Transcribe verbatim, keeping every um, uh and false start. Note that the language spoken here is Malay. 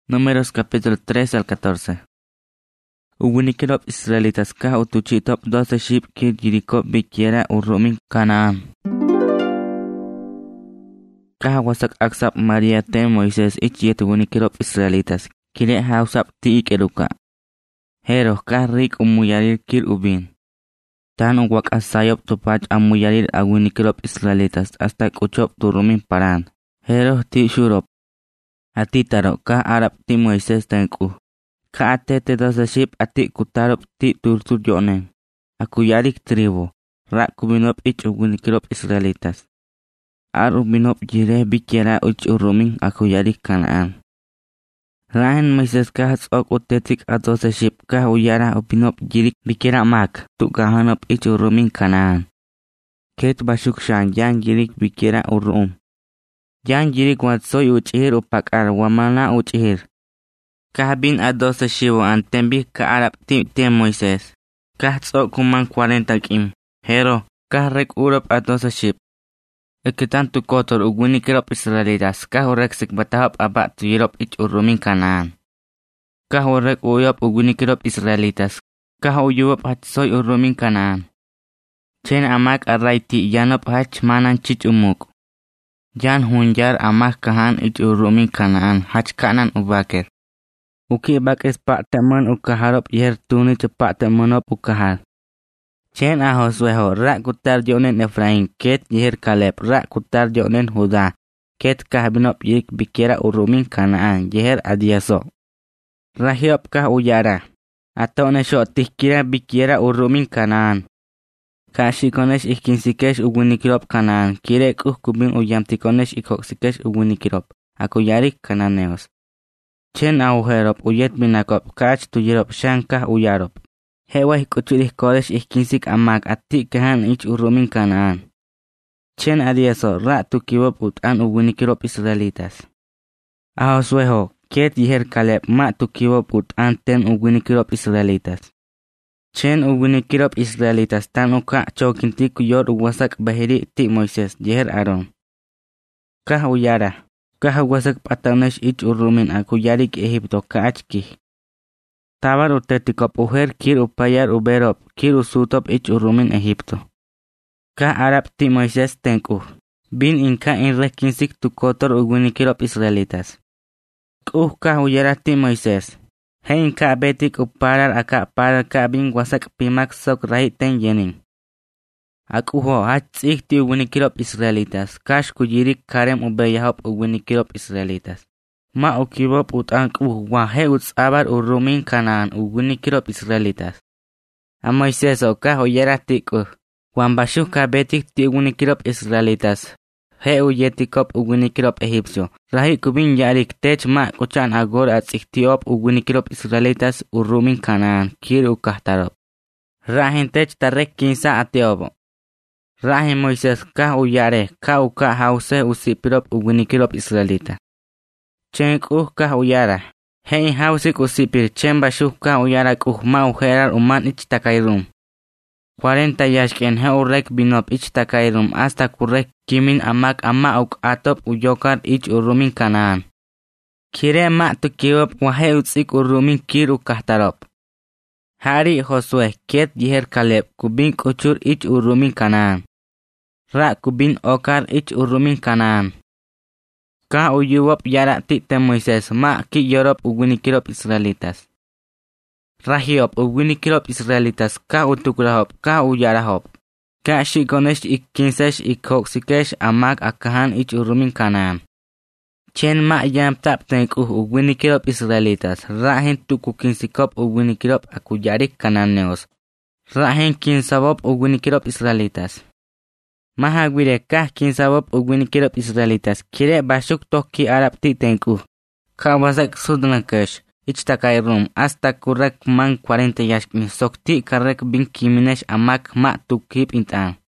Números capítulo tres al catorce. Ugunikirop israelitas ka utuchitop doce ship kir Jericó bikiera urumin Canaán. Kaha wasak aksap Maria te Moisés ichiet ugunikirop israelitas kire hausap ti ikeruka. Hero ka rik umuyarir kir ubin. Tan uwak asayop tupach amuyarir agunikirop israelitas hasta kuchop turumin paran. Hero ti shurop. Ati taro ka Arab ti Moisés tenku. Ka ate te dosa ship ati kutarop ti turtur yonen. Aku yarik tribu. Rak kubinop ich ugunikirop Israelitas. Ar ubinop jire bikiera uch urumin aku yarik Kanaan. Lain Moisés ka hatsok utetik a dosa ship ka uyara ubinop jirik bikiera mak. Tu kahanop ich urumin Kanaan. Ket basuk shan yang jirik bikiera urum. Yang jirik wat soy uchihir upakar wamana uchihir. Kahbin a doce shivo antembi ka Arab ti ti Moisés. Kah tso kuman cuarenta kim. Hero, kah rek urop a doce ship. Ekitan tu kotor uguni kirop Israelitas. Kah urek sik batahop abak tu yirop ich urumin Kanaan. Kah urek uyop uguni kirop Israelitas. Kah uyuop hat soy urumin Kanaan. Chen amak aray ti yanop hach manan chich umuk. Jan hunjar amak kahan ich urumin Kanaan hach kanan ubaker. Uki bakes pak temen ukaharop yer tuni cepak temenop ukahar. Chen ahosweho rak kutar jonen Efraim ket yer Kaleb rak kutar jonen Huda. Ket kahbinop yik bikira urumin Kanaan yer adiaso. Rahiop kah uyara. Atau nesho tihkira bikira urumin Kanaan. Kashi konesh ikinsikesh ugunikirop Kanaan. Kirek uh kubin uyamti konesh ikoksikesh ugunikirop. Aku yarik Kananeos. Chen auherop uyet binakop kach tuyirop shankah uyarop. Hewa hikuchurih kolesh ikinsik amak ati kahan ich urumin Kanaan. Chen adieso ra tukiwop utan ugunikirop Israelitas. Ahosweho ket yiher Kaleb ma tukiwop utan ten ugunikirop Israelitas. Chen ugunikirop Israelitas tan uka chokinti kuyor uwasak bahiri ti Moisés yiher Aaron. Kah uyara. Kah wasak patanesh ich urumin aku yarik Egipto kaachki. Tabar utetikop uher kir upayar uberop kir usutop ich urumin Egipto. Kah Arab ti Moisés tenku. Bin inka inreh kinsik tu kotor ugunikirop Israelitas. Kuh kah uyara ti Moisés. Hein ka betik uparar aka parar ka bin wasak pimak sok rahit ten yening. Aku ho hatsik ti ugunikirop Israelitas. Kash kujirik karem ubeyahop ugunikirop Israelitas. Ma ukirop utan kuh wahe utsabar urumin Kanaan ugunikirop Israelitas. A Moisés o kah uyara ti kuh. Wambashu ka betik ti ugunikirop Israelitas. He uyetikop ugunikirop Egipsyo. Rahi kubin yarik tech ma kuchan agor at iktiop ugunikirop Israelitas urumin Kanaan kir ukahtarop. Rahin tech tarek kinsa atiobo. Rahin Moisés kah uyare ka uka hause usipirop ugunikirop Israelita. Chen kuh kah uyara. Hein hausik usipir chen bashu kah uyara kuh ma ujerar uman ich takairum. cuarenta yashken he urek binop ich takairum hasta kurek kimin amak ama uk atop uyokar ich urumin Kanaan. Kire ma tukiwop wahe utsik urumin kir ukahtarop. Hari Josué ket yiher Kaleb kubin kuchur ich urumin Kanaan. Ra kubin okar ich urumin Kanaan. Ka uyuwop yara ti te Moisés ma ki yorop ugunikirop Israelitas. Rahiop ugunikirop Israelitas ka utukrahop ka uyarahop. Ka shikonesh ikinsesh ikoksikesh amak akahan ich urumin Kanaan. Chen ma yam tap tenku ugunikirop Israelitas. Rahin tukukinsikop ugunikirop akuyarik Kananeos. Rahin kinsabop ugunikirop Israelitas. Mahagwire kah kinsabop ugunikirop Israelitas. Kire basuk toki Arab ti tenku. Ka wasak sudlankesh. Ich takairum hasta kurek man cuarenta yashkin sokti karek bin kiminesh amak ma tukip intan.